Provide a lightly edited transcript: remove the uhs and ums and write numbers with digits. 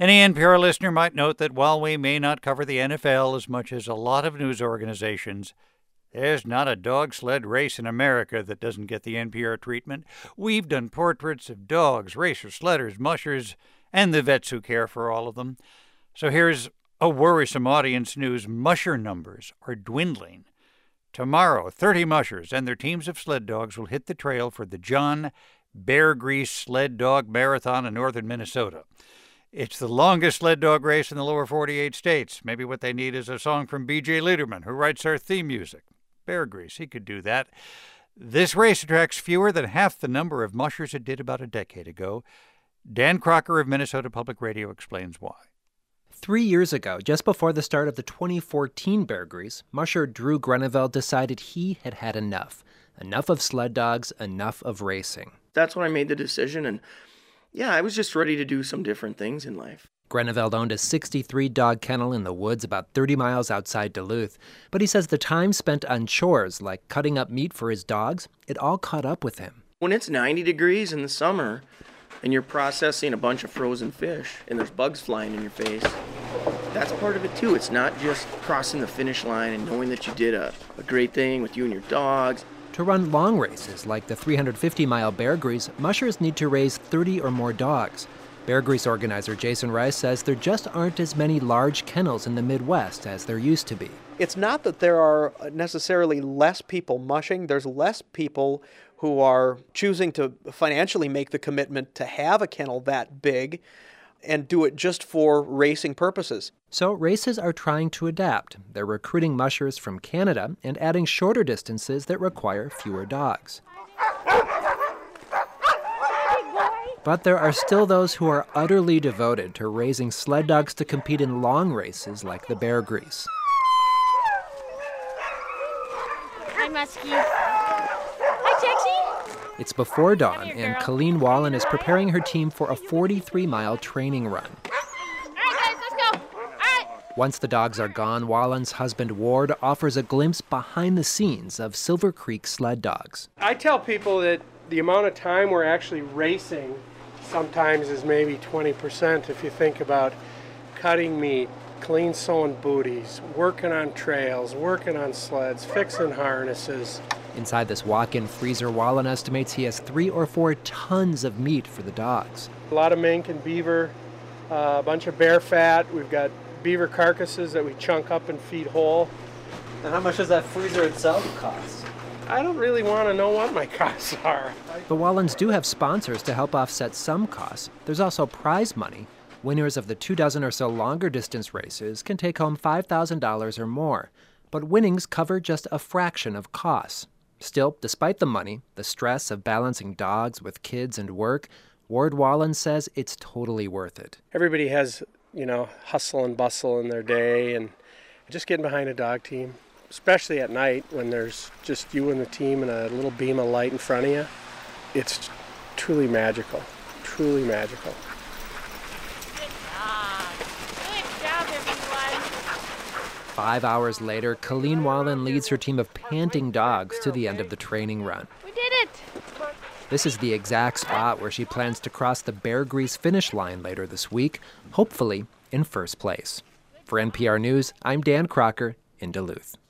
Any NPR listener might note that while we may not cover the NFL as much as a lot of news organizations, there's not a dog sled race in America that doesn't get the NPR treatment. We've done portraits of dogs, racers, sledders, mushers, and the vets who care for all of them. So here's a worrisome audience news. Musher numbers are dwindling. Tomorrow, 30 mushers and their teams of sled dogs will hit the trail for the John Bear Grease Sled Dog Marathon in northern Minnesota. It's the longest sled dog race in the lower 48 states. Maybe what they need is a song from B.J. Liederman, who writes our theme music. Bear Grease, he could do that. This race attracts fewer than half the number of mushers it did about a decade ago. Dan Crocker of Minnesota Public Radio explains why. 3 years ago, just before the start of the 2014 Bear Grease, musher Drew Greneveld decided he had had enough. Enough of sled dogs, enough of racing. That's when I made the decision, and I was just ready to do some different things in life. Greneveld owned a 63-dog kennel in the woods about 30 miles outside Duluth. But he says the time spent on chores, like cutting up meat for his dogs, it all caught up with him. When it's 90 degrees in the summer and you're processing a bunch of frozen fish and there's bugs flying in your face, that's part of it too. It's not just crossing the finish line and knowing that you did a great thing with you and your dogs. To run long races like the 350-mile Bear Grease, mushers need to raise 30 or more dogs. Bear Grease organizer Jason Rice says there just aren't as many large kennels in the Midwest as there used to be. It's not that there are necessarily less people mushing. There's less people who are choosing to financially make the commitment to have a kennel that big and do it just for racing purposes. So races are trying to adapt. They're recruiting mushers from Canada and adding shorter distances that require fewer dogs. But there are still those who are utterly devoted to raising sled dogs to compete in long races like the Bear Grease. Hi, Muskie. Hi, Texie. It's before dawn, and Colleen Wallen is preparing her team for a 43-mile training run. All right, guys, let's go. All right. Once the dogs are gone, Wallen's husband Ward offers a glimpse behind the scenes of Silver Creek sled dogs. I tell people that the amount of time we're actually racing sometimes is maybe 20% if you think about cutting meat, clean sewing booties, working on trails, working on sleds, fixing harnesses. Inside this walk-in freezer, Wallen estimates he has 3 or 4 tons of meat for the dogs. A lot of mink and beaver, a bunch of bear fat. We've got beaver carcasses that we chunk up and feed whole. And how much does that freezer itself cost? I don't really want to know what my costs are. The Wallens do have sponsors to help offset some costs. There's also prize money. Winners of the 24 or so longer distance races can take home $5,000 or more. But winnings cover just a fraction of costs. Still, despite the money, the stress of balancing dogs with kids and work, Ward Wallen says it's totally worth it. Everybody has, hustle and bustle in their day, and just getting behind a dog team, especially at night when there's just you and the team and a little beam of light in front of you, it's truly magical, truly magical. Good job, everyone. 5 hours later, Colleen Wallen leads her team of panting dogs to the end of the training run. We did it. This is the exact spot where she plans to cross the Bear Grease finish line later this week, hopefully in first place. For NPR News, I'm Dan Crocker in Duluth.